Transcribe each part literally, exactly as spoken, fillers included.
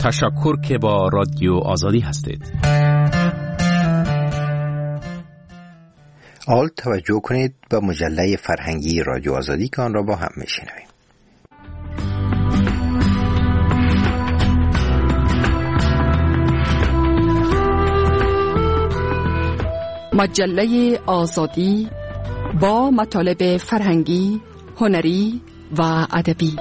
تشکر که با رادیو آزادی هستید. حال توجه کنید به مجله فرهنگی رادیو آزادی که آن را با هم میشنویم. مجله آزادی با مطالب فرهنگی، هنری و ادبی.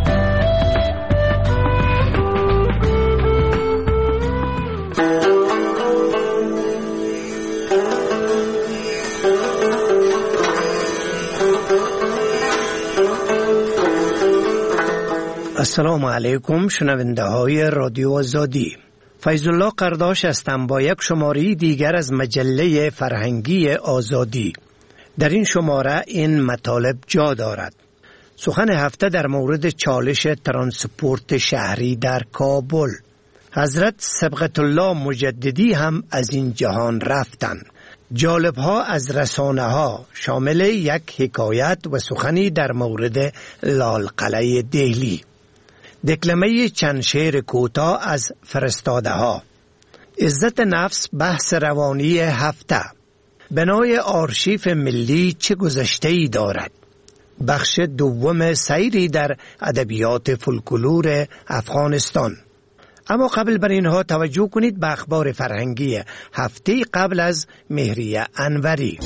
السلام علیکم شنونده های رادیو آزادی. فیض الله قرداش هستم با یک شماره دیگر از مجله فرهنگی آزادی. در این شماره این مطالب جا دارد: سخن هفته در مورد چالش ترانسپورت شهری در کابل. حضرت سبقت الله مجددی هم از این جهان رفتند. جالب ها از رسانه ها شامل یک حکایت و سخنی در مورد لالقلعه دهلی. دکلمه چند شعر کوتاه از فرستاده ها. عزت نفس بحث روانی هفته. بنای آرشیف ملی چه گذشته‌ای دارد. بخش دوم سیری در ادبیات فولکلور افغانستان. اما قبل بر اینها توجه کنید به اخبار فرهنگی هفته قبل از مهریه انوری.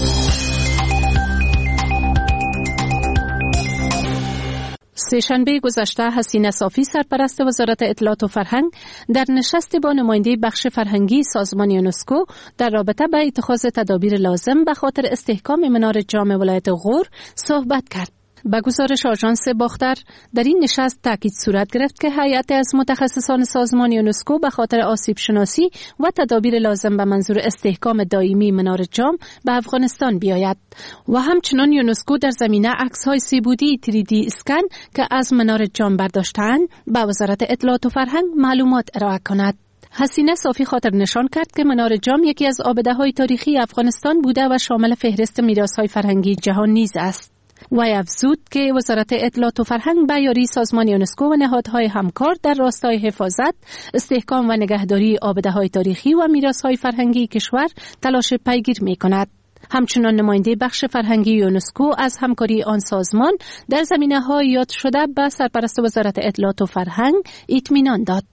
سه‌شنبه گذشته حسینه صافی سرپرست وزارت اطلاعات و فرهنگ در نشستی با نماینده بخش فرهنگی سازمان یونسکو در رابطه با اتخاذ تدابیر لازم به خاطر استحکام منار جام ولایت غور صحبت کرد. به گزارش آژانس باختر در این نشست تاکید صورت گرفت که هیئت از متخصصان سازمان یونسکو به خاطر آسیب شناسی و تدابیر لازم به منظور استحکام دائمی منار جام به افغانستان بیاید و همچنان یونسکو در زمینه عکس‌های سه‌بعدی تری دی اسکن که از منار جام برداشته‌اند به وزارت اطلاعات و فرهنگ معلومات ارائه کند. حسینه صافی خاطر نشان کرد که منار جام یکی از آبده‌های تاریخی افغانستان بوده و شامل فهرست میراث‌های فرهنگی جهان نیز است. و افزود که وزارت اطلاعات و فرهنگ به یاری سازمان یونسکو و نهادهای همکار در راستای حفاظت، استحکام و نگهداری آبده‌های تاریخی و میراث‌های فرهنگی کشور تلاش پیگیر می‌کند. همچنان نماینده بخش فرهنگی یونسکو از همکاری آن سازمان در زمینه‌های یاد شده به سرپرست وزارت اطلاعات و فرهنگ اطمینان داد.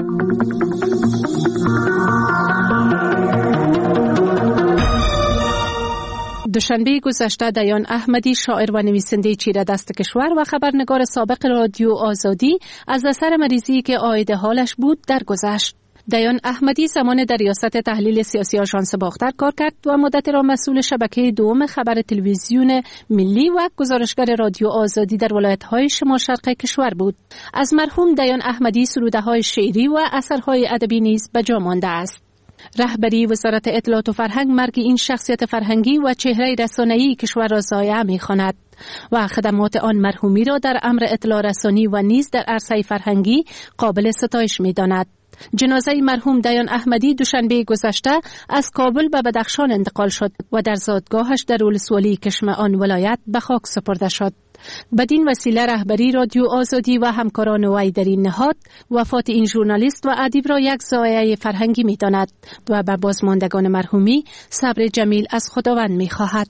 دوشنبه گذشته دیان احمدی شاعر و نویسنده چیره دست کشور و خبرنگار سابق رادیو آزادی از اثر مریضی که عاید حالش بود درگذشت. دیان احمدی زمان در ریاست تحلیل سیاسی آژانس باختر کار کرد و مدت را مسئول شبکه دوم خبر تلویزیون ملی و گزارشگر رادیو آزادی در ولایت‌های شمال شرقی کشور بود. از مرحوم دیان احمدی سروده‌های شعری و اثرهای ادبی نیز به جا مانده است. رهبری وزارت اطلاعات و فرهنگ مرگ این شخصیت فرهنگی و چهره رسانه‌ای کشور را ضایع می‌خواند و خدمات آن مرحومی را در امر اطلاع رسانی و نیز در عرصه فرهنگی قابل ستایش می‌داند. جنازه مرحوم دیان احمدی دوشنبه گذشته از کابل به بدخشان انتقال شد و در زادگاهش در ولسوالی کشم آن ولایت به خاک سپرده شد. بدین وسیله رهبری رادیو آزادی و همکاران وی در این نهاد وفات این ژورنالیست و ادیب را یک ضایعه فرهنگی می‌داند و به بازماندگان مرحومی صبر جمیل از خداوند می‌خواهد.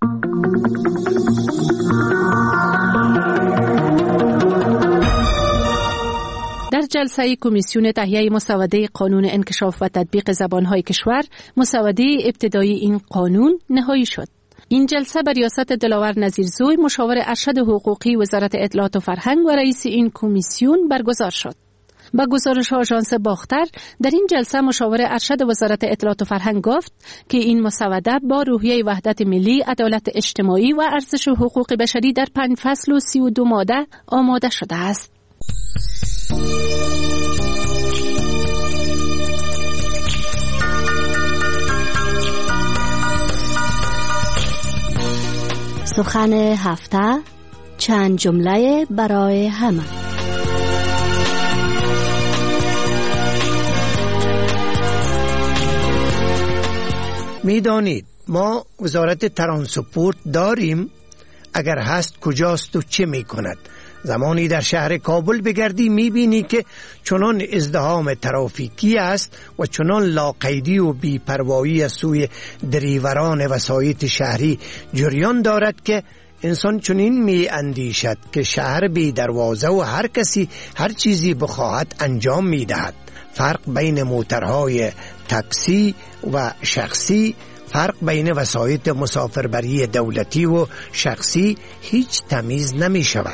در جلسه کمیسیون تهیه مسوده قانون انکشاف و تطبیق زبان‌های کشور، مسوده ابتدایی این قانون نهایی شد. این جلسه به ریاست دلاور نظیرزوی مشاور ارشد حقوقی وزارت اطلاعات و فرهنگ و رئیس این کمیسیون برگزار شد. با گزارش آژانس باختر در این جلسه مشاور ارشد وزارت اطلاعات و فرهنگ گفت که این مسوده با روحیه وحدت ملی، عدالت اجتماعی و ارزش حقوق بشری در پنج فصل و سی و دو ماده آماده شده است. سخن هفته، چند جمله برای همه. میدانید ما وزارت ترانسپورت داریم؟ اگر هست کجاست و چه میکند؟ زمانی در شهر کابل بگردی میبینی که چنان ازدحام ترافیکی است و چنان لاقیدی و بی‌پروایی از سوی دریوران وسایط شهری جریان دارد که انسان چنین می اندیشد که شهر بی دروازه و هر کسی هر چیزی بخواهد انجام می دهد. فرق بین موترهای تاکسی و شخصی، فرق بین وسایط مسافربری دولتی و شخصی هیچ تمیز نمی شود.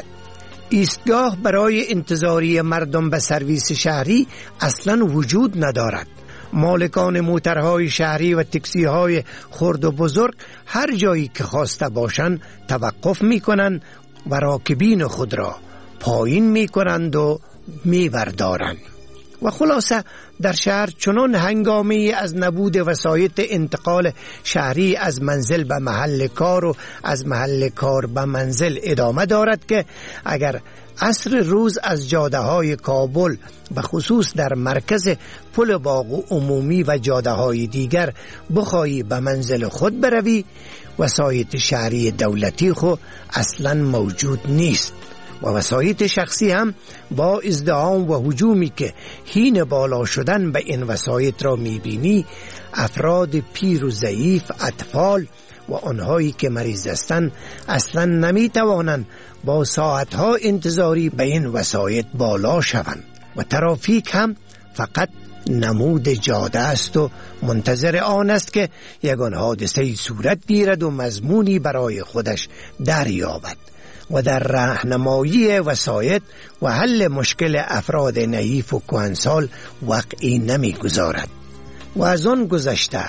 ایستگاه برای انتظاری مردم به سرویس شهری اصلا وجود ندارد. مالکان موترهای شهری و تاکسی‌های خرد و بزرگ هر جایی که خواسته باشند توقف می‌کنند و راکبین خود را پایین می‌کنند و می‌بردارند. و خلاصه در شهر چنان هنگامی از نبود وسایط انتقال شهری از منزل به محل کار و از محل کار به منزل ادامه دارد که اگر عصر روز از جاده های کابل به خصوص در مرکز پل باغ عمومی و جاده های دیگر بخواهی به منزل خود بروی، وسایط شهری دولتی خو اصلا موجود نیست و وسایط شخصی هم با ازدحام و هجومی که حین بالا شدن به این وسایط را میبینی، افراد پیر و ضعیف، اطفال و آنهایی که مریض هستند اصلا نمیتوانند با ساعتها انتظاری به این وسایط بالا شوند و ترافیک هم فقط نمود جاده است و منتظر آن است که یگان حادثه صورت گیرد و مضمونی برای خودش دریابد و در راهنمایی وسایط و حل مشکل افراد نحیف و کهنسال وقعی نمیگذارد. و از آن گذشته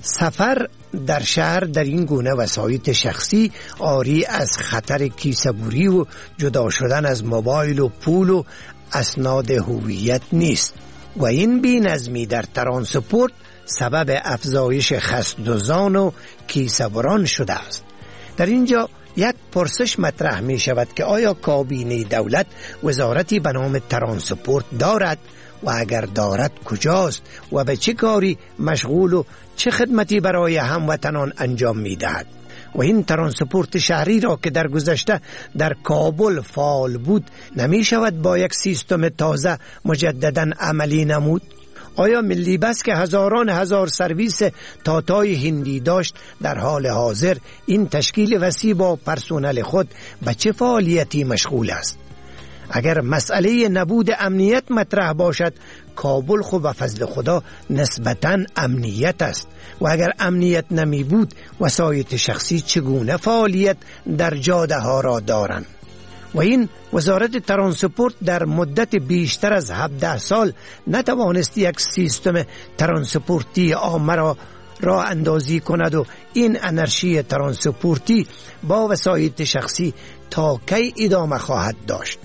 سفر در شهر در این گونه وسایط شخصی عاری از خطر کیسه‌بری و جدا شدن از موبایل و پول و اسناد هویت نیست و این بی‌نظمی در ترانسپورت سبب افزایش خسدزان و کیسه‌بران شده است. در اینجا یک پرسش مطرح می شود که آیا کابینه دولت وزارتی به نام ترانسپورت دارد و اگر دارد کجاست و به چه کاری مشغول و چه خدمتی برای هموطنان انجام می دهد؟ و این ترانسپورت شهری را که در گذشته در کابل فعال بود نمی شود با یک سیستم تازه مجددا عملی نمود؟ آیا ملی بس که هزاران هزار سرویس تاتای هندی داشت در حال حاضر این تشکیل وسیع با پرسنل خود به چه فعالیتی مشغول است؟ اگر مسئله نبود امنیت مطرح باشد، کابل خو به فضل خدا نسبتاً امنیت است و اگر امنیت نمی بود وسایط شخصی چگونه فعالیت در جاده ها را دارند؟ و این وزارت ترانسپورت در مدت بیشتر از هفده سال نتوانست یک سیستم ترانسپورتی عامه را راه اندازی کند و این انرژی ترانسپورتی با وسایط شخصی تا کی ادامه خواهد داشت؟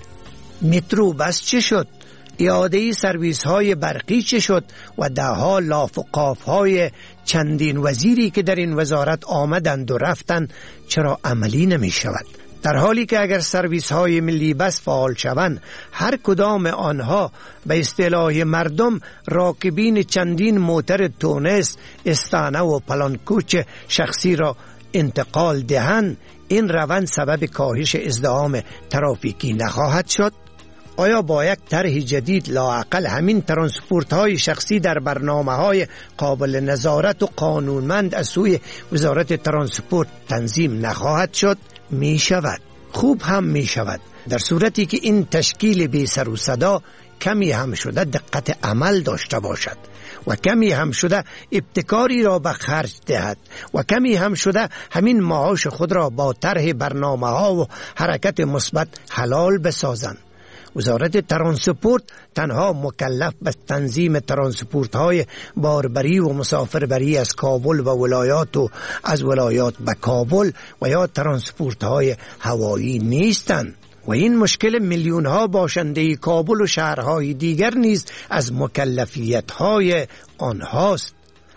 مترو بس چه شد؟ اعاده سرویس های برقی چه شد؟ و ده ها لاف و قاف های چندین وزیری که در این وزارت آمدند و رفتند چرا عملی نمی شود؟ در حالی که اگر سرویس های ملی بس فعال شوند، هر کدام آنها به اصطلاح مردم راکبین چندین موتر تونس، استانه و پلانکوچ شخصی را انتقال دهند، این روند سبب کاهش ازدحام ترافیکی نخواهد شد؟ آیا با یک طرح جدید لااقل همین ترانسپورت های شخصی در برنامه های قابل نظارت و قانونمند از سوی وزارت ترانسپورت تنظیم نخواهد شد؟ می شود، خوب هم می شود، در صورتی که این تشکیل بی سر و صدا کمی هم شده دقت عمل داشته باشد و کمی هم شده ابتکاری را به خرج دهد و کمی هم شده همین معاش خود را با طرح برنامه ها و حرکت مثبت حلال بسازند. وزارت ترانسپورت تنها مکلف به تنظیم ترانسپورت های باربری و مسافربری از کابل و ولایات و از ولایات به کابل و یا ترانسپورت های هوایی نیستند و این مشکل میلیون ها باشنده کابل و شهرهای دیگر نیز از مکلفیت های آنهاست.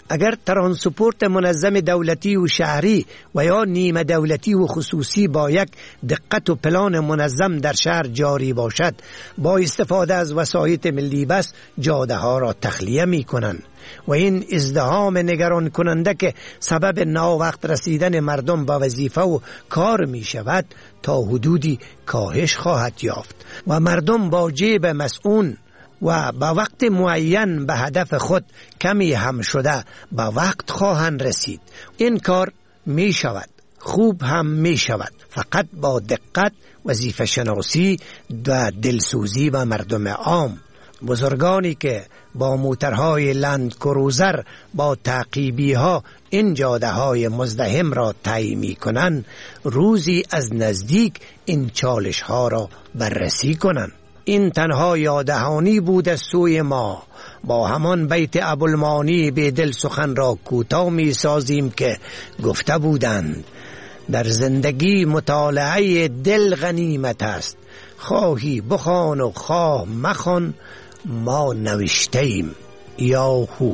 اگر ترانسپورت منظم دولتی و شهری و یا نیمه دولتی و خصوصی با یک دقت و پلان منظم در شهر جاری باشد، با استفاده از وسایط ملی بس جاده ها را تخلیه می کنند و این ازدحام نگران کننده که سبب ناوقت رسیدن مردم با وظیفه و کار می شود تا حدودی کاهش خواهد یافت و مردم با جیب مسئول و با وقت معین به هدف خود کمی هم شده با وقت خواهند رسید. این کار می شود، خوب هم می شود، فقط با دقت، وظیفه شناسی و دلسوزی با مردم عام. بزرگانی که با موترهای لند کروزر با تعقیبی ها این جاده های مزدحم را طی می کنند، روزی از نزدیک این چالش ها را بررسی کنند. این تنها یادهانی بود از سوی ما. با همان بیت ابوالمانی بیدل سخن را کوتاه می سازیم که گفته بودند در زندگی مطالعه دل غنیمت است، خواهی بخوان و خواه مخوان، ما نوشته ایم یاهو.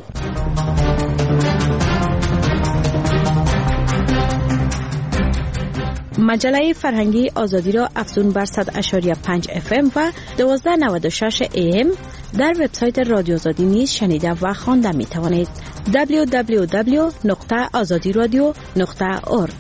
مجله فرهنگی آزادی را افزون بر صد و پنج و پنج اف ام و دوازده نود و شش ای ام در وبسایت رادیو آزادی نیز شنیده و خوانده می توانید. دبلیو دبلیو دبلیو نقطه آزادی رادیو نقطه اورگ.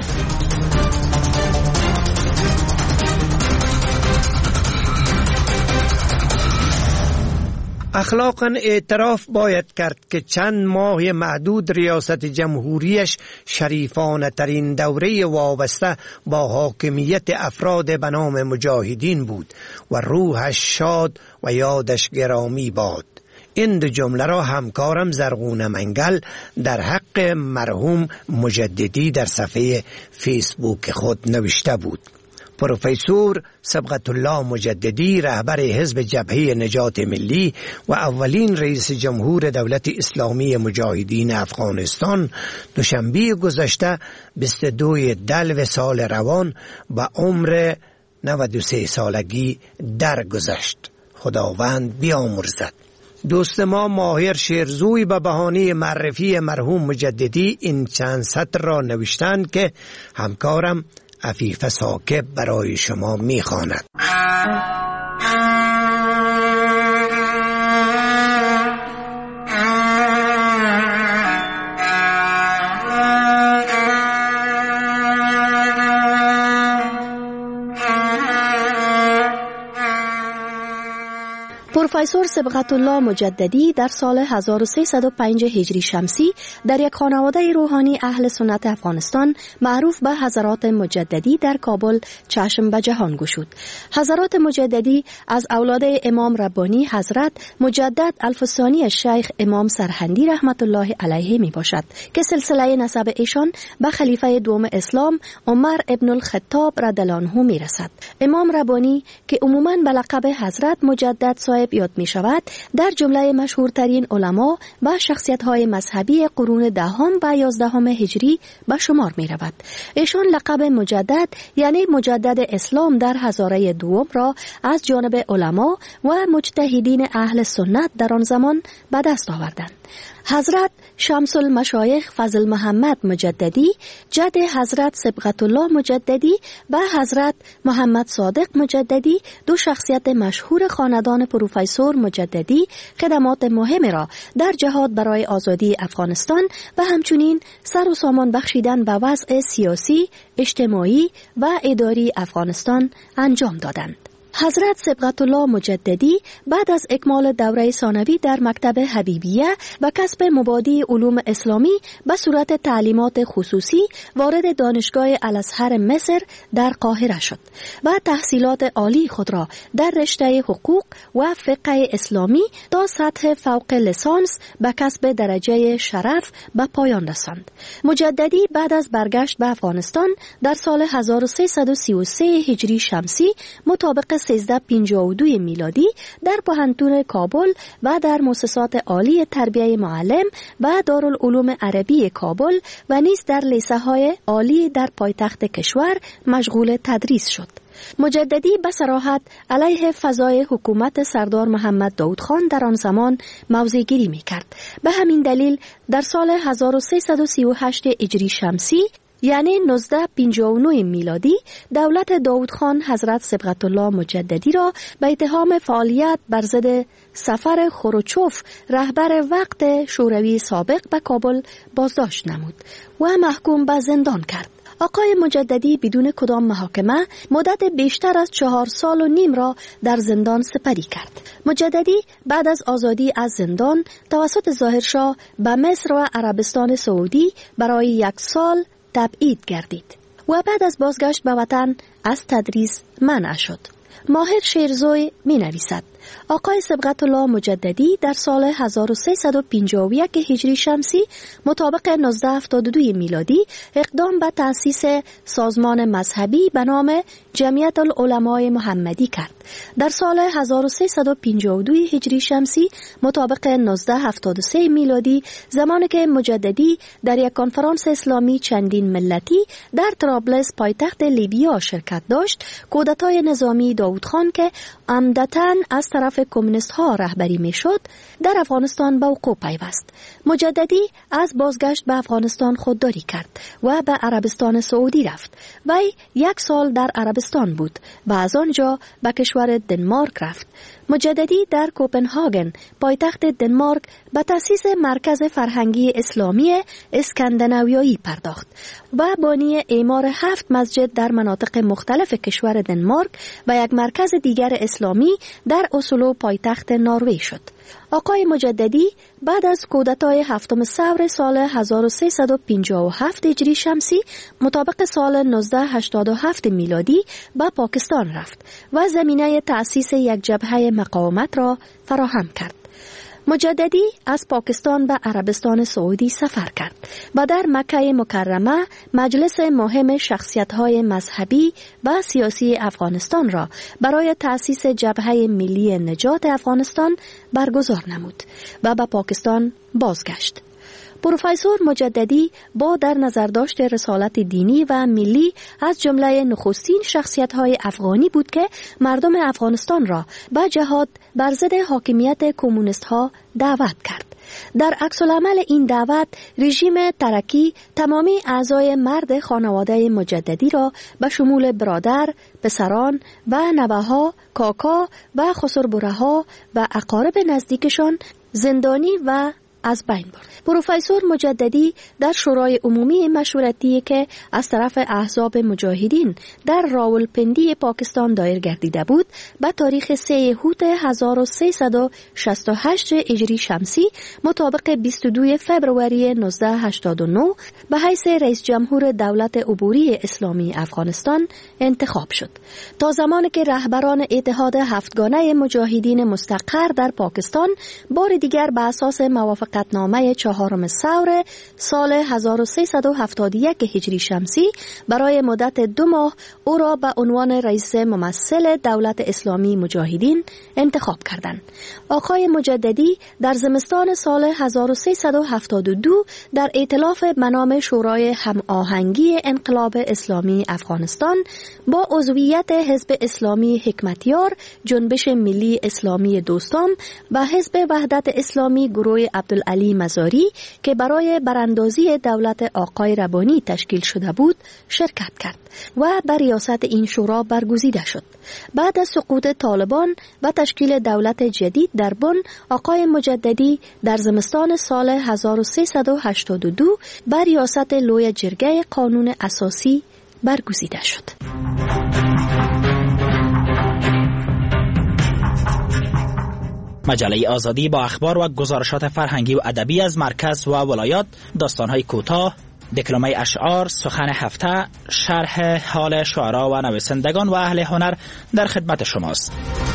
اخلاقاً اعتراف باید کرد که چند ماه محدود ریاست جمهوریش شریفانه ترین دوره وابسته با حاکمیت افراد به نام مجاهدین بود و روحش شاد و یادش گرامی باد. این دو جمله را همکارم زرغون منگل در حق مرحوم مجددی در صفحه فیسبوک خود نوشته بود. پروفسور صبغت الله مجددی، رهبر حزب جبهه نجات ملی و اولین رئیس جمهور دولت اسلامی مجاهدین افغانستان، دوشنبه گذشته بیست و دو دلو سال روان و عمر نود و سه سالگی درگذشت. خداوند بیامرزد. دوست ما ماهر شیرزوی به بهانه معرفی مرحوم مجددی این چند سطر را نوشتند که همکارم عفیف ساکب برای شما می‌خواند. پروفسور صبغت الله مجددی در سال هزار و سیصد و پنج هجری شمسی در یک خانواده روحانی اهل سنت افغانستان معروف به حضرات مجددی در کابل چشم به جهان گشود. حضرات مجددی از اولاد امام ربانی حضرت مجدد الفسانی شیخ امام سرهندی رحمت الله علیه می باشد که سلسله نسب ایشان به خلیفه دوم اسلام عمر ابن الخطاب رضی الله عنه می رسد. امام ربانی که عموماً به لقب حضرت مجدد صاحب یاد می شود، در جمله مشهورترین علما و شخصیت‌های مذهبی قرون دهم و یازدهم هجری به شمار می رود. ایشان لقب مجدد یعنی مجدد اسلام در هزاره دوم را از جانب علما و مجتهدین اهل سنت در آن زمان به دست آوردند. حضرت شمس المشایخ فضل محمد مجددی، جد حضرت صبغت الله مجددی و حضرت محمد صادق مجددی، دو شخصیت مشهور خاندان پروفسور مجددی، خدمات مهم را در جهاد برای آزادی افغانستان و همچنین سر و سامان بخشیدن به وضع سیاسی، اجتماعی و اداری افغانستان انجام دادند. حضرت صبغت الله مجددی بعد از اکمال دوره ثانوی در مکتب حبیبیه و کسب مبادی علوم اسلامی به صورت تعلیمات خصوصی وارد دانشگاه الازهر مصر در قاهره شد و تحصیلات عالی خود را در رشته حقوق و فقه اسلامی تا سطح فوق لیسانس به کسب درجه شرف به پایان رساند. مجددی بعد از برگشت به افغانستان در سال هزار و سیصد و سی و سه هجری شمسی مطابق سیزده پنجاه و دو میلادی در پوهنتون کابل و در مؤسسات عالی تربیه معلم و دارالعلوم عربی کابل و نیز در لیسه های عالی در پایتخت کشور مشغول تدریس شد. مجددی به صراحت علیه فضای حکومت سردار محمد داود خان در آن زمان موضع گیری می کرد. به همین دلیل در سال هزار و سیصد و سی و هشت هجری شمسی یعنی نوزده پنجاه و نه میلادی دولت داود خان حضرت صبغت الله مجددی را به اتهام فعالیت بر ضد سفر خروچوف رهبر وقت شوروی سابق به کابل بازداشت نمود و محکوم به زندان کرد. آقای مجددی بدون کدام محاکمه مدت بیشتر از چهار سال و نیم را در زندان سپری کرد. مجددی بعد از آزادی از زندان توسط ظاهرشاه به مصر و عربستان سعودی برای یک سال تبعید گردید و بعد از بازگشت به وطن از تدریس منع شد. ماهر شیرزوی می نویسد آقای صبغت الله مجددی در سال هزار و سیصد و پنجاه و یک هجری شمسی مطابق نوزده هفتاد و دو میلادی اقدام به تأسیس سازمان مذهبی به نام جمعیت العلماء محمدی کرد. در سال هزار و سیصد و پنجاه و دو هجری شمسی مطابق نوزده هفتاد و سه میلادی زمانی که مجددی در یک کنفرانس اسلامی چندین ملتی در طرابلس پایتخت لیبیا شرکت داشت، کودتای نظامی داود خان که عمدتاً از طرف کمونیست ها رهبری می شد در افغانستان به وقوع پیوست. مجددی از بازگشت به افغانستان خودداری کرد و به عربستان سعودی رفت. وی یک سال در عربستان بود و از آنجا به کشور دنمارک رفت. مجددی در کوپنهاگن پایتخت دنمارک به تأسیس مرکز فرهنگی اسلامی اسکاندیناویایی پرداخت و بانی اعمار هفت مسجد در مناطق مختلف کشور دنمارک و یک مرکز دیگر اسلامی در اسلو پایتخت نروژ شد. آقای مجددی بعد از کودتای هفتم ثور سال هزار و سیصد و پنجاه و هفت هجری شمسی مطابق سال نوزده هشتاد و هفت میلادی به پاکستان رفت و زمینه تأسیس یک جبهه مقاومت را فراهم کرد. مجددی از پاکستان به عربستان سعودی سفر کرد و در مکه مکرمه مجلس مهم شخصیت‌های مذهبی و سیاسی افغانستان را برای تأسیس جبهه ملی نجات افغانستان برگزار نمود و به پاکستان بازگشت. پروفسور مجددی با در نظر داشت رسالت دینی و ملی از جمله نخستین شخصیت‌های افغانی بود که مردم افغانستان را به جهاد بر ضد حاکمیت کمونیست‌ها دعوت کرد. در عکس العمل این دعوت رژیم ترکی تمامی اعضای مرد خانواده مجددی را به شمول برادر، پسران و نوه‌ها، کاکا و خسربره‌ها و اقارب نزدیکشان زندانی و از بین برد. پروفسور مجددی در شورای عمومی مشورتی که از طرف احزاب مجاهدین در راولپندی پاکستان دایر گردیده بود به تاریخ سه اوت هزار و سیصد و شصت و هشت هجری شمسی مطابق بیست و دو فوریه نوزده هشتاد و نه به حیث رئیس جمهور دولت عبوری اسلامی افغانستان انتخاب شد تا زمانی که رهبران اتحاد هفتگانه مجاهدین مستقر در پاکستان بار دیگر به اساس موافقتنامه چهارم ثور سال هزار و سیصد و هفتاد و یک هجری شمسی برای مدت دو ماه او را به عنوان رئیس ممثل دولت اسلامی مجاهدین انتخاب کردند. آقای مجددی در زمستان سال هزار و سیصد و هفتاد و دو در ائتلاف به نام شورای هماهنگی انقلاب اسلامی افغانستان با عضویت حزب اسلامی حکمتیار، جنبش ملی اسلامی دوستام و حزب وحدت اسلامی گروه عبدالعلی مزاری که برای براندازی دولت آقای ربانی تشکیل شده بود شرکت کرد و بر ریاست این شورا برگزیده شد. بعد از سقوط طالبان و تشکیل دولت جدید در بن، آقای مجددی در زمستان سال هزار و سیصد و هشتاد و دو بر ریاست لوی جرگه قانون اساسی برگزیده شد. مجله آزادی با اخبار و گزارشات فرهنگی و ادبی از مرکز و ولایات، داستان‌های کوتاه، دکلمه اشعار، سخن هفته، شرح حال شعرا و نویسندگان و اهل هنر در خدمت شماست.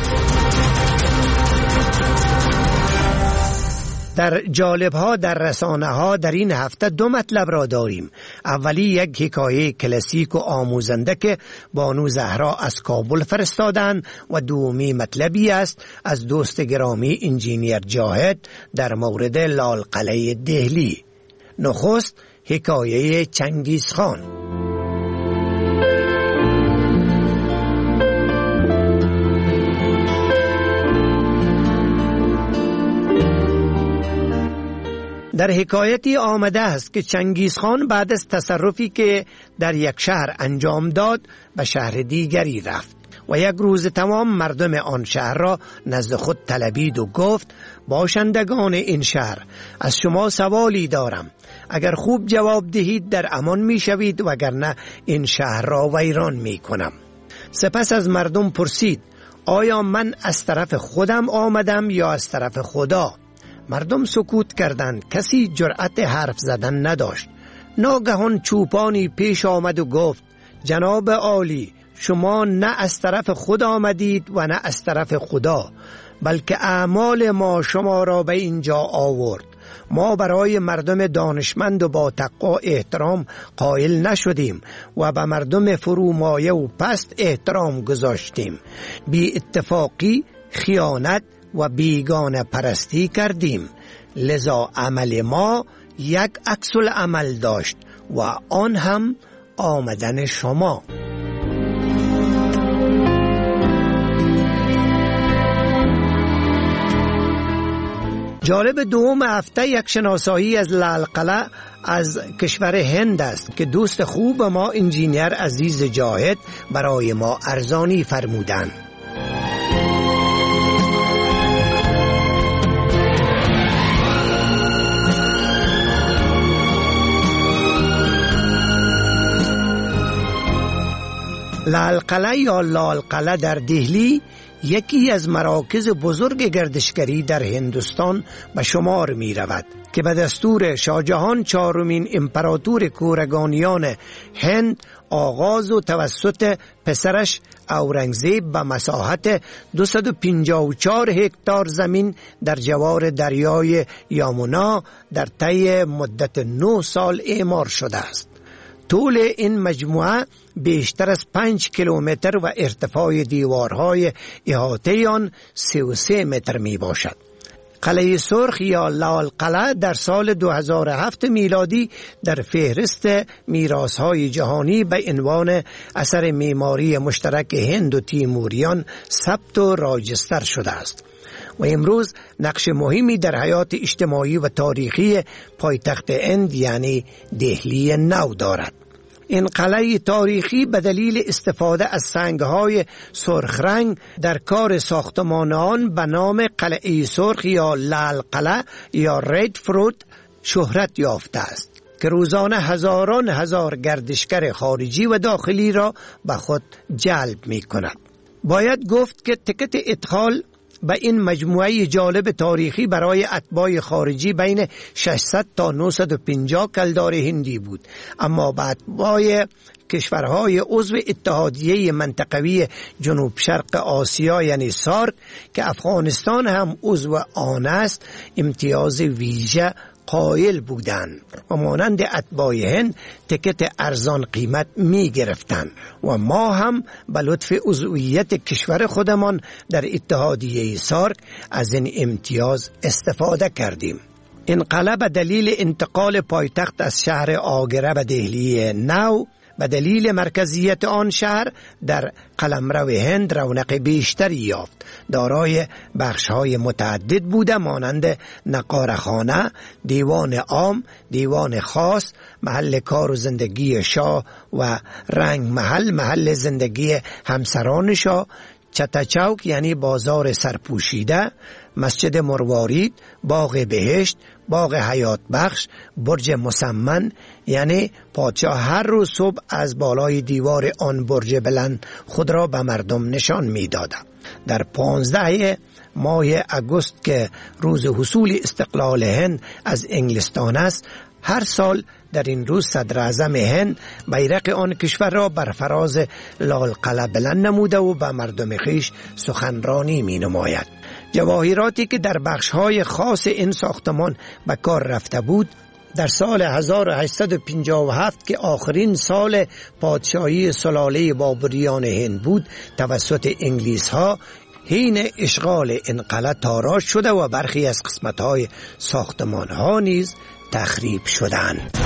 در جالب‌ها در رسانه‌ها در این هفته دو مطلب را داریم. اولی یک حکایه کلاسیک و آموزنده که بانو زهرا از کابل فرستادند و دومی مطلبی است از دوست گرامی انجینیر جاهد در مورد لال قلعه دهلی. نخست حکایه چنگیز خان. در حکایتی آمده است که چنگیزخان بعد از تصرفی که در یک شهر انجام داد به شهر دیگری رفت و یک روز تمام مردم آن شهر را نزد خود طلبید و گفت: باشندگان این شهر، از شما سوالی دارم. اگر خوب جواب دهید در امان می شوید، وگرنه این شهر را ویران می کنم. سپس از مردم پرسید: آیا من از طرف خودم آمدم یا از طرف خدا؟ مردم سکوت کردند. کسی جرأت حرف زدن نداشت. ناگهان چوپانی پیش آمد و گفت: جناب عالی، شما نه از طرف خود آمدید و نه از طرف خدا، بلکه اعمال ما شما را به اینجا آورد. ما برای مردم دانشمند و با تقوا احترام قائل نشدیم و به مردم فرومایه و پست احترام گذاشتیم. بی اتفاقی، خیانت و بیگانه پرستی کردیم. لذا عمل ما یک عکس العمل داشت و آن هم آمدن شما. جالب دوم هفته یک شناسایی از لالقلع از کشور هند است که دوست خوب ما انجینیر عزیز جاهد برای ما ارزانی فرمودند. لالقلع یا لالقلع در دهلی یکی از مراکز بزرگ گردشگری در هندوستان به شمار می رود که به دستور شاهجهان چهارمین امپراتور کورگانیان هند آغاز و توسط پسرش اورنگزیب به مساحت دویست و پنجاه و چهار هکتار زمین در جوار دریای یامونا در طی مدت نه سال اعمار شده است. طول این مجموعه بیشتر از پنج کیلومتر و ارتفاع دیوارهای احاطه آن سی و سه متر می باشد. قلعه سرخ یا لال قلعه در سال دو هزار و هفت میلادی در فهرست میراث‌های جهانی به عنوان اثر معماری مشترک هند و تیموریان ثبت و راجستر شده است و امروز نقش مهمی در حیات اجتماعی و تاریخی پایتخت هند یعنی دهلی نو دارد. این قلعه تاریخی به دلیل استفاده از سنگ‌های سرخ رنگ در کار ساختمان آن به نام قلعه سرخ یا لال قلعه یا رید فورت شهرت یافته است که روزانه هزاران هزار گردشگر خارجی و داخلی را به خود جلب می کند. باید گفت که تکت ادخال به این مجموعه جالب تاریخی برای اتباع خارجی بین ششصد تا نهصد و پنجاه کلدار هندی بود، اما به اتباع کشورهای عضو اتحادیه منطقوی جنوب شرق آسیا یعنی سارک که افغانستان هم عضو آن است امتیاز ویژه قائل بودند و مانند اتباع هند تکت ارزان قیمت می گرفتند و ما هم به لطف عضویت کشور خودمان در اتحادیه سارک از این امتیاز استفاده کردیم. این قلعه به دلیل انتقال پایتخت از شهر آگره به دهلی نو به دلیل مرکزیت آن شهر در قلمرو هند رونق بیشتری یافت. دارای بخش‌های متعدد بوده مانند نقارخانه، دیوان عام، دیوان خاص، محل کار و زندگی شاه و رنگ محل، محل زندگی همسران شاه، چتچوک یعنی بازار سرپوشیده، مسجد مروارید، باغ بهشت، باغ حیات بخش، برج مسمن یعنی پادشاه هر روز صبح از بالای دیوار آن برج بلند خود را به مردم نشان می‌داد. در پانزده ماه اگست که روز حصول استقلال هند از انگلستان است، هر سال در این روز صدر اعظم هند بیرق آن کشور را بر فراز لال قلعه بلند نموده و به مردم خویش سخنرانی می نماید. جواهراتی که در بخش‌های خاص این ساختمان به کار رفته بود در سال هزار و هشتصد و پنجاه و هفت که آخرین سال پادشاهی سلاله بابریان هند بود توسط انگلیس ها حین اشغال این قلعه تاراج شده و برخی از قسمت‌های ساختمان ها نیز تخریب شدند.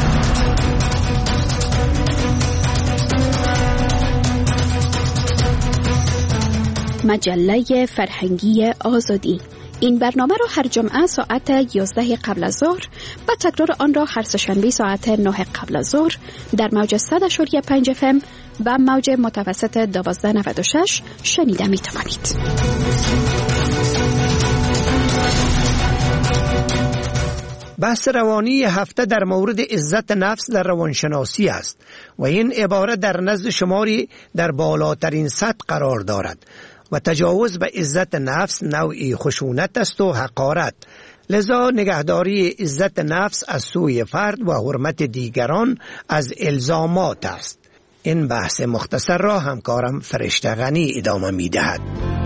مجله فرهنگی آزادی این برنامه را هر جمعه ساعت یازده قبل از ظهر و تکرار آن را هر سه‌شنبه ساعت نه قبل از ظهر در موج صد و پنج اف ام و موج متوسط دوازده نود و شش شنیده می توانید. بحث روانی هفته در مورد عزت نفس در روانشناسی است و این عبارت در نزد شماری در بالاترین سطح قرار دارد و تجاوز به عزت نفس نوعی خشونت است و حقارت. لذا نگهداری عزت نفس از سوی فرد و حرمت دیگران از الزامات است. این بحث مختصر را همکارم فرشته غنی ادامه می دهد.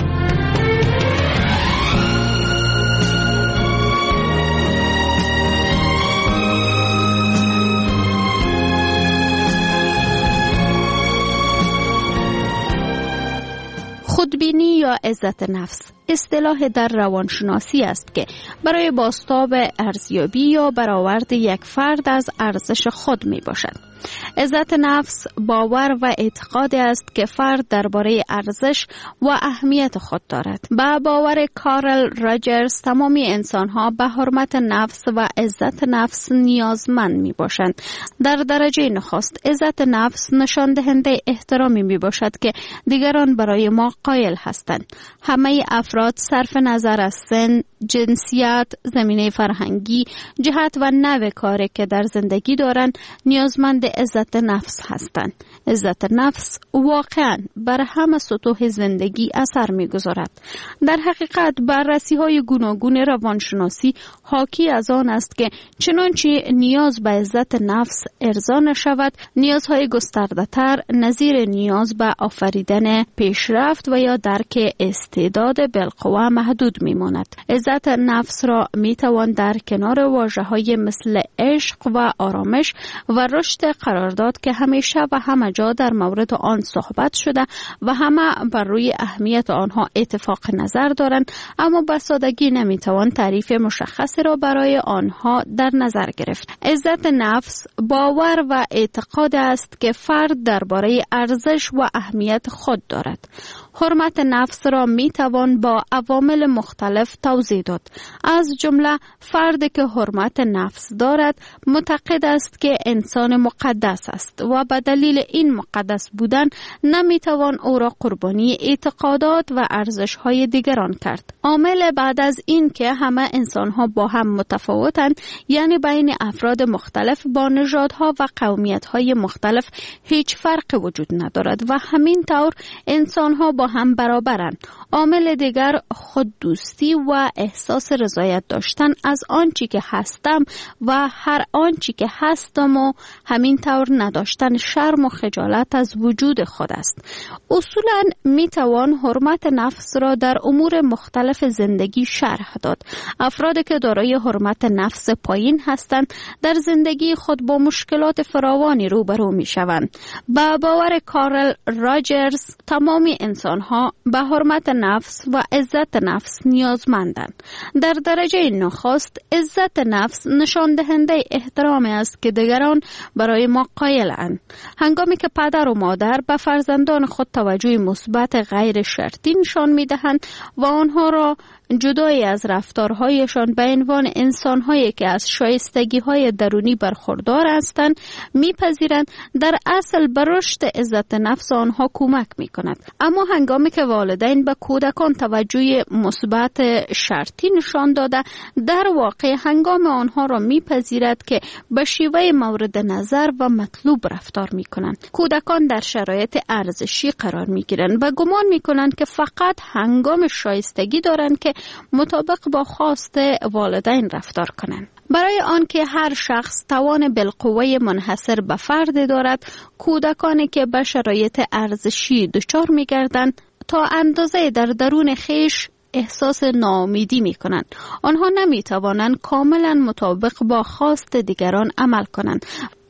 خودبینی یا عزت نفس اصطلاح در روانشناسی است که برای بازتاب ارزیابی یا برآورد یک فرد از ارزش خود می باشد. عزت نفس باور و اعتقاد است که فرد درباره ارزش و اهمیت خود دارد. با باور کارل راجرز تمامی انسان‌ها به حرمت نفس و عزت نفس نیازمند می باشند. در درجه نخست عزت نفس نشان دهنده احترامی می باشد که دیگران برای ما قائل هستند. همه افراد صرف نظر از سن، جنسیت، زمینه فرهنگی، جهت و نوع کاری که در زندگی دارند نیازمند عزت نفس هستند. عزت نفس واقعا بر همه سطوح زندگی اثر می‌گذارد. در حقیقت بررسی های گوناگون روانشناسی حاکی از آن است که چنانچه نیاز به عزت نفس ارضا نشود، نیازهای گسترده‌تر نظیر نیاز به آفریدن پیشرفت و یا درک استعداد بالقوه محدود می‌ماند. عزت نفس را می‌توان در کنار واژه‌های مثل عشق و آرامش و رشد قرار داد که همیشه و همه جا در مورد آن صحبت شده و همه بر روی اهمیت آنها اتفاق نظر دارند، اما به سادگی نمیتوان تعریف مشخصی را برای آنها در نظر گرفت. عزت نفس باور و اعتقاد است که فرد درباره ارزش و اهمیت خود دارد. حرمت نفس را می توان با عوامل مختلف توضیح داد. از جمله فردی که حرمت نفس دارد معتقد است که انسان مقدس است و به دلیل این مقدس بودن نمی توان او را قربانی اعتقادات و ارزش‌های دیگران کرد. عامل بعد از این که همه انسان‌ها با هم متفاوتند، یعنی بین افراد مختلف با نژادها و قومیت‌های مختلف هیچ فرقی وجود ندارد و همین طور انسان‌ها با هم برابرند. عامل دیگر خود دوستی و احساس رضایت داشتن از آنچه که هستم و هر آنچه که هستم و همین طور نداشتن شرم و خجالت از وجود خود است. اصولاً می توان حرمت نفس را در امور مختلف زندگی شرح داد. افرادی که دارای حرمت نفس پایین هستند در زندگی خود با مشکلات فراوانی روبرو می شوند. با باور کارل راجرز تمامی انسان‌ها به حرمت نفس و عزت نفس نیازمندند. در درجه نخست عزت نفس نشان دهنده احترامی است که دیگران برای ما قائلند. هنگامی که پدر و مادر به فرزندان خود توجه مثبت غیر شرطی نشان می‌دهند و آنها را جدای از رفتارهایشان به عنوان انسان‌هایی که از شایستگی‌های درونی برخوردار هستند می‌پذیرند، در اصل به رشد عزت نفس آنها کمک می‌کند. اما هنگامی که والدین به کودکان توجه مثبت شرطی نشان داده، در واقع هنگام آنها را می‌پذیرد که به شیوه مورد نظر و مطلوب رفتار می‌کنند. کودکان در شرایط ارزشی قرار می‌گیرند و گمان می‌کنند که فقط هنگام شایستگی دارند که مطابق با خواست والدین رفتار کنند. برای آنکه هر شخص توان بالقوه منحصر به فرد دارد، کودکانی که به شرایط ارزشی دچار می‌گردند تا اندازه در درون خیش احساس ناامیدی می کنند. آنها نمی توانند کاملا مطابق با خواست دیگران عمل کنند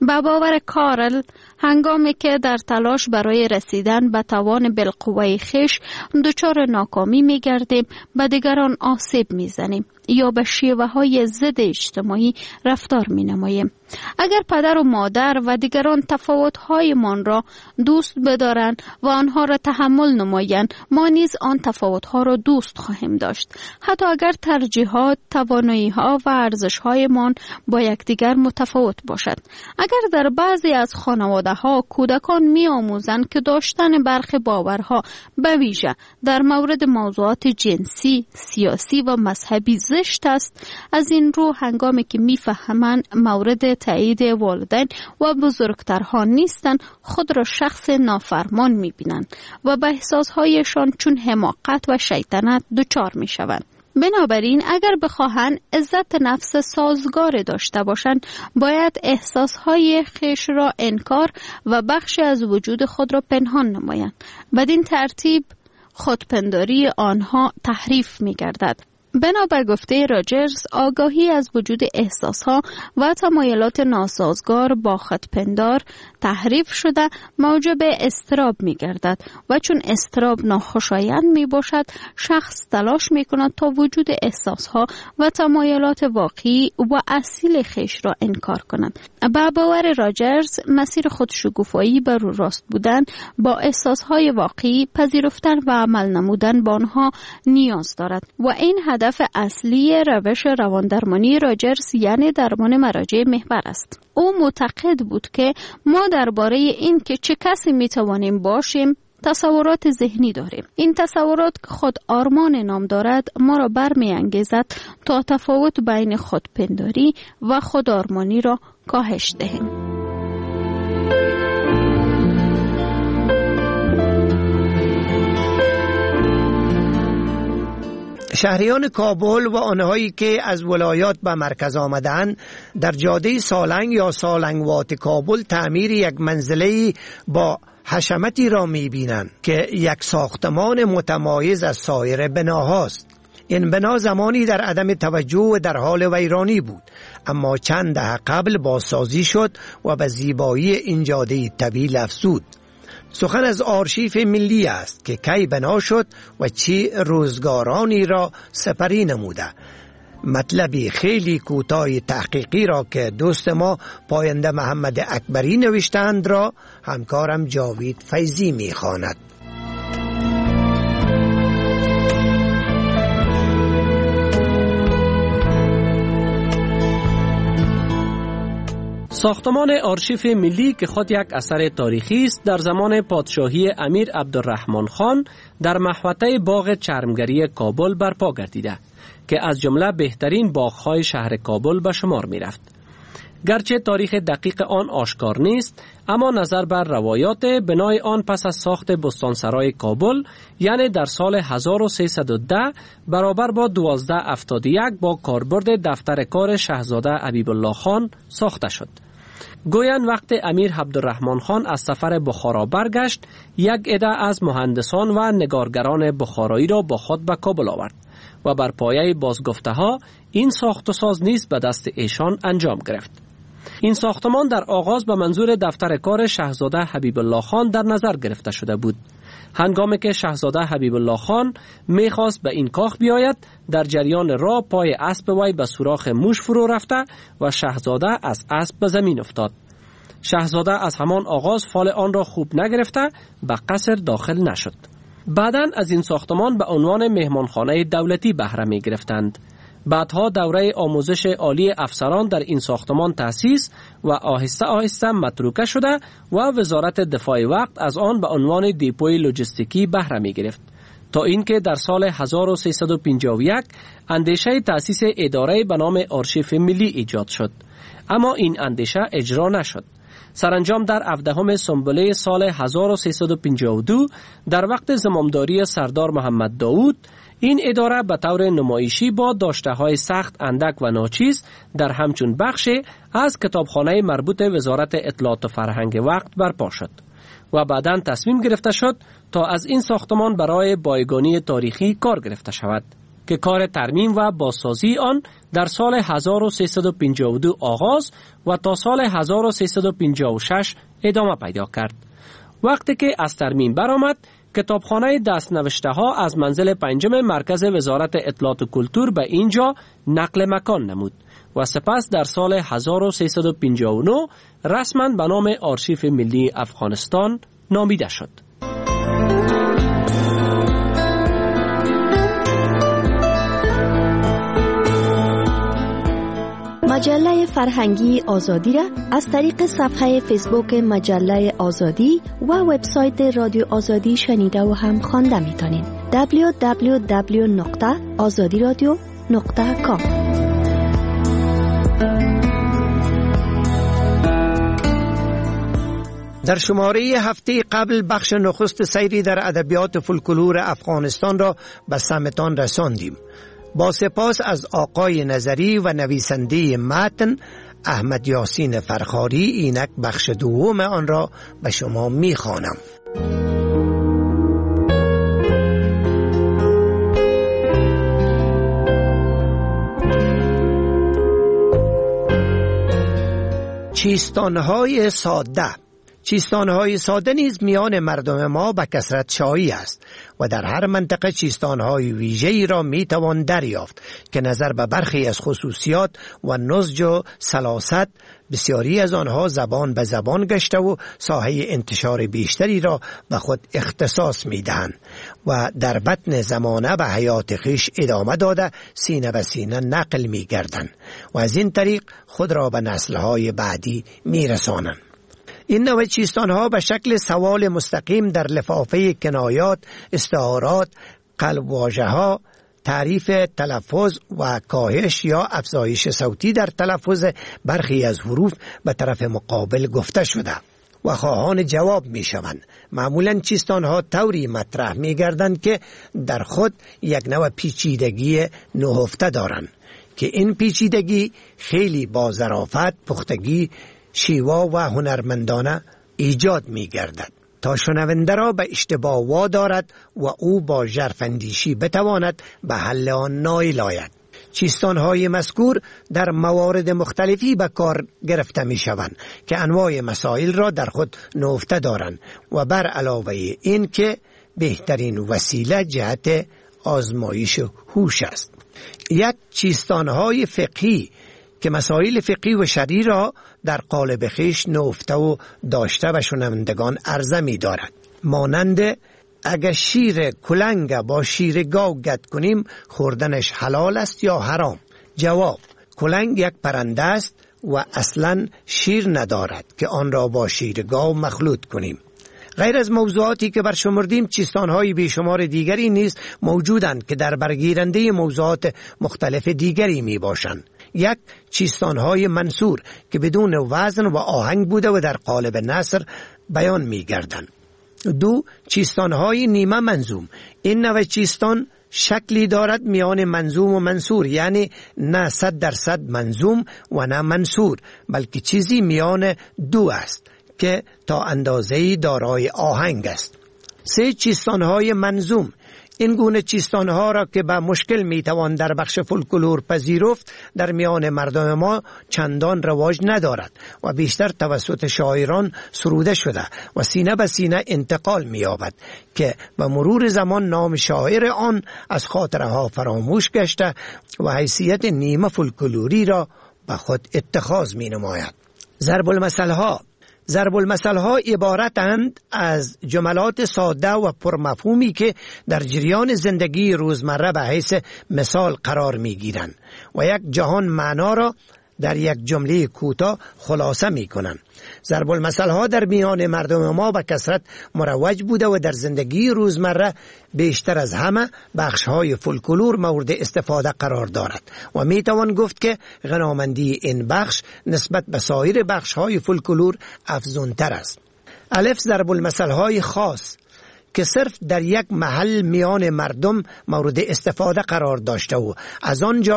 به باور کارل، هنگامی که در تلاش برای رسیدن به توان بالقوه خویش دچار ناکامی می گردیم، به دیگران آسیب می زنیم یا به شیوه های ضد اجتماعی رفتار می نماییم. اگر پدر و مادر و دیگران تفاوت هایمان را دوست بدارند و آنها را تحمل نمایند، ما نیز آن تفاوت ها را دوست خواهیم داشت، حتی اگر ترجیحات، توانایی ها و ارزش هایمان با یکدیگر متفاوت باشد. اگر در بعضی از خانواده ها کودکان می آموزند که داشتن برخی باورها به ویژه در مورد موضوعات جنسی، سیاسی و مذهبی زشت است، از این رو هنگامی که می فهمند مورد تایید والدین و بزرگترها نیستند، خود را شخص نافرمان می بینند و به احساسهایشان چون حماقت و شیطنت دچار می شوند. بنابراین اگر بخواهند عزت نفس سازگار داشته باشند، باید احساسهای خویش را انکار و بخشی از وجود خود را پنهان نمایند. بدین ترتیب خودپنداری آنها تحریف می گردد. بنابر گفته راجرز، آگاهی از وجود احساسها و تمایلات ناسازگار با خودپندار تحریف شده موجب اضطراب می گردد و چون اضطراب ناخوشایند می باشد، شخص تلاش می کند تا وجود احساسها و تمایلات واقعی و اصیل خویش را انکار کند. به باور راجرز، مسیر خودشگوفایی بر راست بودن با احساسهای واقعی، پذیرفتن و عمل نمودن با آنها نیاز دارد و این هدف اصلی روش رواندرمانی راجرز یعنی درمان مراجع محور است. او معتقد بود که ما درباره این که چه کسی میتوانیم باشیم تصورات ذهنی داریم. این تصورات که خود آرمان نام دارد ما را برمی‌انگیزد تا تفاوت بین خودپنداری و خودآرمانی را کاهش دهیم. شهریان کابل و آنهایی که از ولایات به مرکز آمدند در جاده سالنگ یا سالنگوات کابل تعمیر یک منزله با حشمتی را می بینند که یک ساختمان متمایز از سایر بناهاست. این بنا زمانی در عدم توجه و در حال ویرانی بود، اما چند دهه قبل بازسازی شد و به زیبایی این جاده طویل افزود. سخن از آرشیف ملی است که کی بنا شد و چی روزگارانی را سپری نموده. مطلبی خیلی کوتاه تحقیقی را که دوست ما پاینده محمد اکبری نوشتند را همکارم جاوید فیضی می‌خواند. ساختمان آرشیف ملی که خود یک اثر تاریخی است، در زمان پادشاهی امیر عبدالرحمن خان در محوطه باغ چرمگری کابل برپا گردیده که از جمله بهترین باغ‌های شهر کابل به شمار می‌رفت. گرچه تاریخ دقیق آن آشکار نیست، اما نظر بر روایات بنای آن پس از ساخت بستانسرای کابل یعنی در سال هزار و سیصد و ده برابر با دوازده هفتاد و یک با کاربرد دفتر کار شاهزاده حبیب الله خان ساخته شد. گویند وقت امیر عبدالرحمن خان از سفر بخارا برگشت، یک عده از مهندسان و نگارگران بخارایی را با خود به کابل آورد و بر پایه بازگفته ها این ساخت و ساز نیز به دست ایشان انجام گرفت. این ساختمان در آغاز به منظور دفتر کار شاهزاده حبیب الله خان در نظر گرفته شده بود. هنگامی که شاهزاده حبیب الله خان میخواست به این کاخ بیاید، در جریان راه پای اسب وی به سوراخ موش فرو رفته و شاهزاده از اسب به زمین افتاد. شاهزاده از همان آغاز فال آن را خوب نگرفته به قصر داخل نشد. بعداً از این ساختمان به عنوان مهمانخانه دولتی بهره می گرفتند. بعدها دوره آموزش عالی افسران در این ساختمان تأسیس و آهسته آهسته متروکه شده و وزارت دفاع وقت از آن به عنوان دیپوی لوجستیکی بهره می گرفت تا اینکه در سال هزار و سیصد و پنجاه و یک اندیشه تأسیس اداره به نام آرشیف ملی ایجاد شد، اما این اندیشه اجرا نشد. سرانجام در هفدهم سنبله سال هزار و سیصد و پنجاه و دو در وقت زمامداری سردار محمد داود این اداره به طور نمایشی با داشته‌های سخت اندک و ناچیز در همچون بخش از کتابخانه مربوط وزارت اطلاعات و فرهنگ وقت برپا شد و بعداً تصمیم گرفته شد تا از این ساختمان برای بایگانی تاریخی کار گرفته شود. که کار ترمیم و بازسازی آن در سال هزار و سیصد و پنجاه و دو آغاز و تا سال هزار و سیصد و پنجاه و شش ادامه پیدا کرد. وقتی که از ترمیم برآمد، کتابخانه دستنوشته ها از منزل پنجم مرکز وزارت اطلاعات و کلتور به اینجا نقل مکان نمود و سپس در سال هزار و سیصد و پنجاه و نه رسما به نام آرشیف ملی افغانستان نامیده شد. مجله فرهنگی آزادی را از طریق صفحه فیسبوک مجله آزادی و وبسایت رادیو آزادی شنیده و هم خوانده میتونید. دبلیو دبلیو دبلیو نقطه آزادی رادیو نقطه کام. در شماره هفته قبل بخش نخست سیری در ادبیات فولکلور افغانستان را به سمتان رساندیم. با سپاس از آقای نظری و نویسنده متن احمد یاسین فرخاری، اینک بخش دوم آن را به شما میخوانم. چیستانهای ساده. چیستانهای ساده نیز میان مردم ما به کثرت شایع است و در هر منطقه چیستانهای ویژه‌ای را میتوان دریافت که نظر به برخی از خصوصیات و نضج و سلاست بسیاری از آنها زبان به زبان گشته و ساحه انتشار بیشتری را به خود اختصاص میدهند و در بطن زمانه به حیات خویش ادامه داده سینه به سینه نقل میگردند و از این طریق خود را به نسل‌های بعدی میرسانند. این نوع چیستانها به شکل سوال مستقیم در لفافه کنایات، استعارات، قلب واژه‌ها، تعریف تلفظ و کاهش یا افزایش صوتی در تلفظ برخی از حروف به طرف مقابل گفته شده و خواهان جواب می شوند. معمولاً چیستانها طوری مطرح می گردند که در خود یک نوع پیچیدگی نهفته دارند که این پیچیدگی خیلی با ظرافت، پختگی، شیوا و هنرمندانه ایجاد می گردد تا شنونده را به اشتباه وا دارد و او با ژرفاندیشی بتواند به حل آن نائل آید. چیستانهای مذکور در موارد مختلفی به کار گرفته می شوند که انواع مسائل را در خود نهفته دارند و بر علاوه این که بهترین وسیله جهت آزمایش هوش است. یک چیستانهای فقهی که مسائل فقهی و شرعی را در قالب خویش نهفته و داشته و شنوندگان عرضه می دارد. مانند اگر شیر کلنگ با شیر گاو گد کنیم خوردنش حلال است یا حرام؟ جواب: کلنگ یک پرنده است و اصلا شیر ندارد که آن را با شیر گاو مخلوط کنیم. غیر از موضوعاتی که برشمردیم، چیستانهای بیشمار دیگری نیز موجودند که در برگیرنده موضوعات مختلف دیگری می باشند. یک، چیستانهای منصور که بدون وزن و آهنگ بوده و در قالب نثر بیان می گردند. دو، چیستانهای نیمه منظوم. این نوع چیستان شکلی دارد میان منظوم و منصور، یعنی نه صد درصد منظوم و نه منصور، بلکه چیزی میان دو است که تا اندازه‌ای دارای آهنگ است. سه، چیستانهای منظوم. این گونه چیستانها را که به مشکل میتوان در بخش فولکلور پذیرفت در میان مردم ما چندان رواج ندارد و بیشتر توسط شاعران سروده شده و سینه به سینه انتقال می‌یابد که به مرور زمان نام شاعر آن از خاطره ها فراموش گشته و حیثیت نیمه فولکلوری را به خود اتخاذ می نماید. ضرب المثل ها ضرب المثل ها عبارتند از جملات ساده و پرمفهومی که در جریان زندگی روزمره به حیث مثال قرار می گیرند و یک جهان معنا را در یک جمله کوتاه خلاصه می کنند. ضرب المثل ها در میان مردم ما به کثرت مروج بوده و در زندگی روزمره بیشتر از همه بخش های فولکلور مورد استفاده قرار دارد و می توان گفت که غنامندی این بخش نسبت به سایر بخش های فولکلور افزونتر است. الف، ضرب المثل های خاص که صرف در یک محل میان مردم مورد استفاده قرار داشته و از آنجا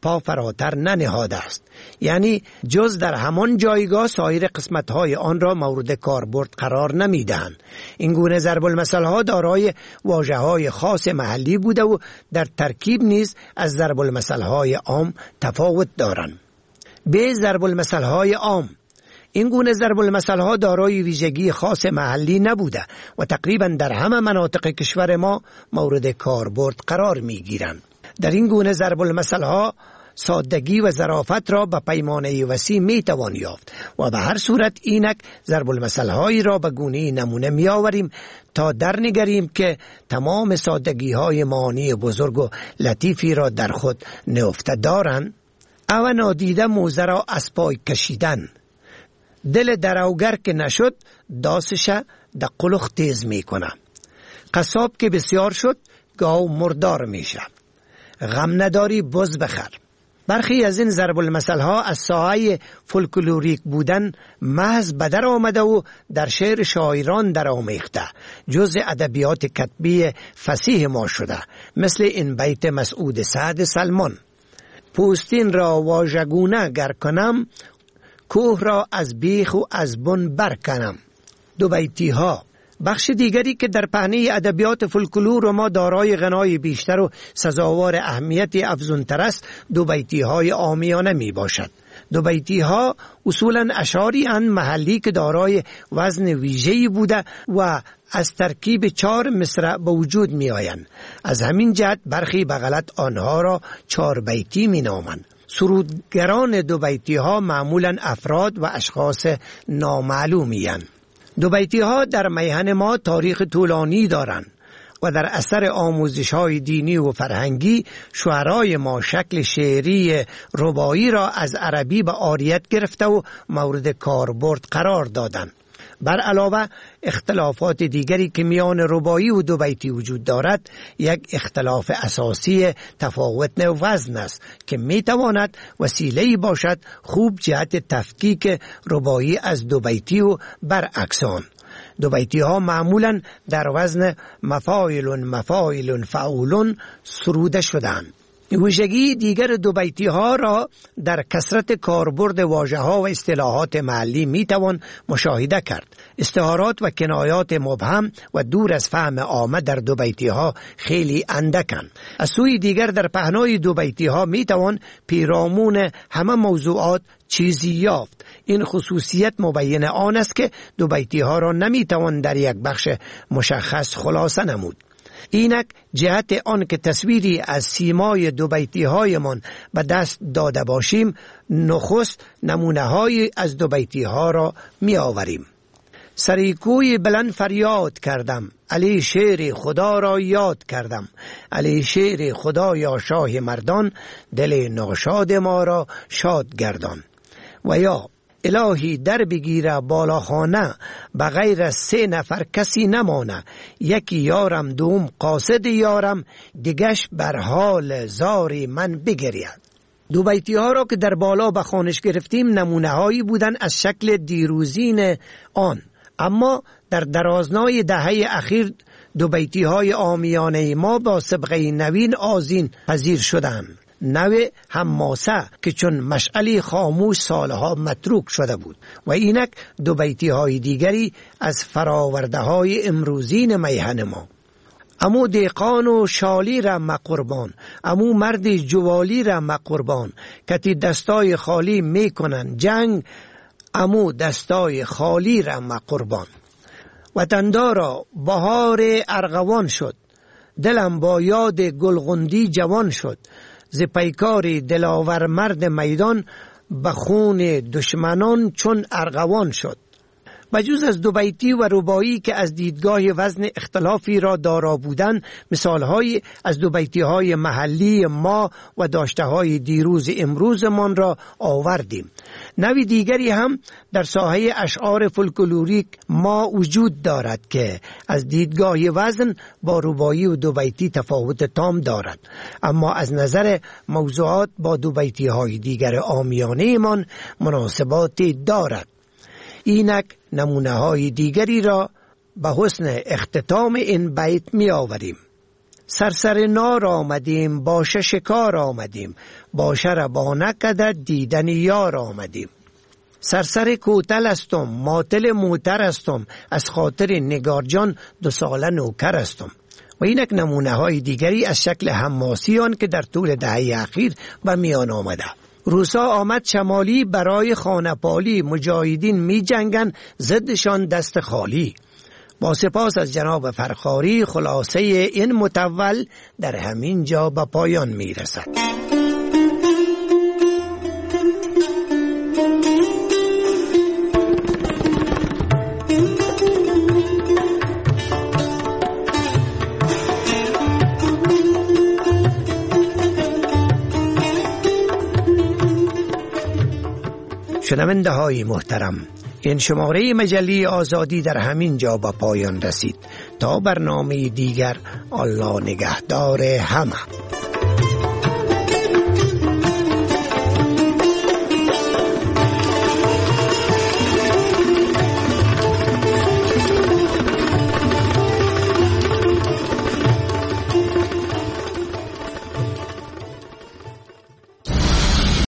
پا فراتر ننهاده است، یعنی جز در همان جایگاه سایر قسمت‌های آن را مورد کاربرد قرار نمی‌دهند. این گونه ضرب المثل‌ها دارای واژه‌های خاص محلی بوده و در ترکیب نیز از ضرب المثل‌های عام تفاوت دارند. به ضرب المثل‌های عام، این گونه ضرب المثل‌ها دارای ویژگی خاص محلی نبوده و تقریبا در همه مناطق کشور ما مورد کاربرد قرار می‌گیرند. در این گونه ضرب المثل‌ها سادگی و ظرافت را به پیمانه وسیع میتوان یافت و به هر صورت اینک ضرب المثل‌هایی را به گونه نمونه میآوریم تا در نگریم که تمام سادگی‌های معانی بزرگ و لطیفی را در خود نهفته دارند. او نادیده موزه را از پای کشیدن، دل دروگر که نشد داسش در قلخ تیز میکنه. قصاب که بسیار شد گاو مردار میشه. غم نداری بز بخر. برخی از این ضرب المثل ها از ساحه فولکلوریک بودن محض بدر آمده و در شعر شاعران در آمیخته، جزء ادبیات کتبی فصیح ما شده، مثل این بیت مسعود سعد سلمان: پوستین را واژگونه گر کنم، کوه را از بیخ و از بن بر کنم. دو بیتی ها. بخش دیگری که در پهنه ادبیات فولکلور ما دارای غنای بیشتر و سزاوار اهمیت افزونتر است، دو بیتی های عامیانه می باشد. دو بیتی ها اصولا اشعاری اند محلی که دارای وزن ویژه‌ای بوده و از ترکیب چهار مصرع به وجود می آیند. از همین جهت برخی به غلط آنها را چهار بیتی می نامند. سرودگران دو بیتی ها معمولا افراد و اشخاص نامعلومی اند. دو بیتی ها در میهن ما تاریخ طولانی دارند و در اثر آموزش های دینی و فرهنگی شعرای ما شکل شعری ربایی را از عربی به آریت گرفته و مورد کاربرد قرار دادند. بر علاوه اختلافات دیگری که میان ربایی و دو بیتی وجود دارد، یک اختلاف اساسی تفاوت وزن است که میتواند وسیله‌ای باشد خوب جهت تفکیک ربایی از دو بیتی و برعکس آن. دو بیتی ها معمولا در وزن مفاعل مفاعل فعول سروده شدند. ویژگی دیگر دو بیتی ها را در کثرت کاربرد واژه ها و اصطلاحات محلی می توان مشاهده کرد. استعارات و کنایات مبهم و دور از فهم عامه در دو بیتی ها خیلی اندکند. از سوی دیگر در پهنای دو بیتی ها می توان پیرامون همه موضوعات چیزی یافت. این خصوصیت مبین آن است که دو بیتی ها را نمی توان در یک بخش مشخص خلاصه نمود. اینک جهت آن که تصویری از سیمای دو بیتی های من به دست داده باشیم، نخست نمونه های از دو بیتی ها را می آوریم. سریکوی بلند فریاد کردم، علی شعر خدا را یاد کردم. علی شعر خدا یا شاه مردان، دل ناشاد ما را شاد گردان. و یا الهی در بگیره بالاخانه، بغیر از سه نفر کسی نمانه. یکی یارم دوم قاصد یارم، دیگش بر حال زاری من بگرید. دو بیتی ها را که در بالا به خوانش گرفتیم نمونه هایی بودن از شکل دیروزین آن، اما در درازنای دهه اخیر دو بیتی های عامیانه ما با سبقه نوین آذین پذیر شدند. نوع حماسه که چون مشعلی خاموش سالها متروک شده بود و اینک دو بیتی های دیگری از فراورده های امروزین میهن ما. امو دیقان و شالی را مقربان، امو مرد جوالی را مقربان، کتی دستای خالی میکنن جنگ، امو دستای خالی را مقربان. وطندارا بهار ارغوان شد، دلم با یاد گلغندی جوان شد. ز پیکار دلاور مرد میدان، به خون دشمنان چون ارغوان شد. بجز از دو بیتی و ربایی که از دیدگاه وزن اختلافی را دارا بودند، مثالهای از دو بیتی های محلی ما و داشته های دیروز امروزمان را آوردیم. نوع دیگری هم در ساحه اشعار فولکلوریک ما وجود دارد که از دیدگاه وزن با ربایی و دو بیتی تفاوت تام دارد، اما از نظر موضوعات با دو بیتی های دیگر عامیانه من مناسباتی دارد. اینک نمونه های دیگری را به حسن اختتام این بیت می آوریم. سرسر نار آمدیم، باشه شکار آمدیم، باشه ربا نکده دیدن یار آمدیم. سرسر کوتل استم، ماتل موتر استم، از خاطر نگار جان دو ساله نوکر استم. و اینک نمونه های دیگری از شکل حماسی آن که در طول دهه اخیر به میان آمده. روسا آمد شمالی برای خانپالی، مجاهدین می جنگن ضدشان دست خالی. با سپاس از جناب فرخاری، خلاصه این متول در همین جا به پایان می رسد. شنونده های محترم، این شماره مجله آزادی در همین جا به پایان رسید. تا برنامه دیگر، الله نگهدار همه.